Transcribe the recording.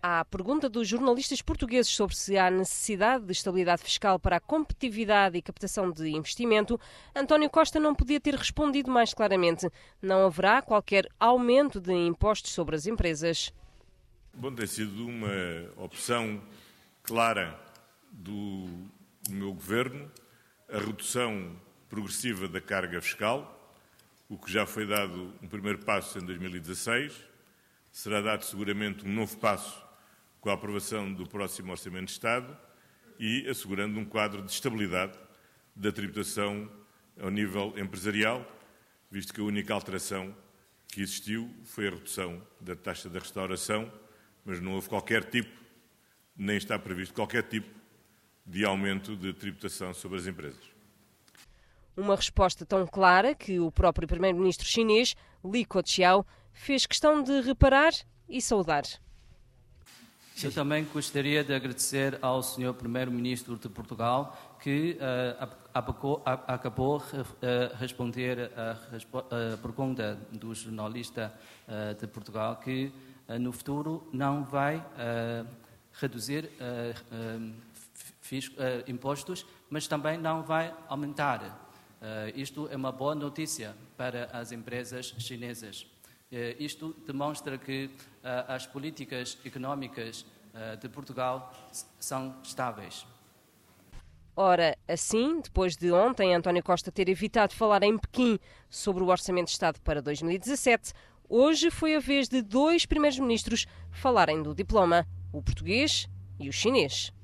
À pergunta dos jornalistas portugueses sobre se há necessidade de estabilidade fiscal para a competitividade e captação de investimento, António Costa não podia ter respondido mais claramente. Não haverá qualquer aumento de impostos sobre as empresas. Bom, tem sido uma opção clara do meu governo, a redução progressiva da carga fiscal, o que já foi dado um primeiro passo em 2016, será dado seguramente um novo passo com a aprovação do próximo Orçamento de Estado e assegurando um quadro de estabilidade da tributação ao nível empresarial, visto que a única alteração que existiu foi a redução da taxa da restauração, mas não houve qualquer tipo, nem está previsto qualquer tipo de aumento de tributação sobre as empresas. Uma resposta tão clara que o próprio primeiro-ministro chinês, Li Keqiang, fez questão de reparar e saudar. Eu também gostaria de agradecer ao Sr. Primeiro-Ministro de Portugal que acabou de responder a pergunta do jornalista de Portugal que no futuro não vai reduzir impostos, mas também não vai aumentar. Isto é uma boa notícia para as empresas chinesas. Isto demonstra que as políticas económicas de Portugal são estáveis. Ora, assim, depois de ontem António Costa ter evitado falar em Pequim sobre o Orçamento de Estado para 2017, hoje foi a vez de dois primeiros-ministros falarem do diploma, o português e o chinês.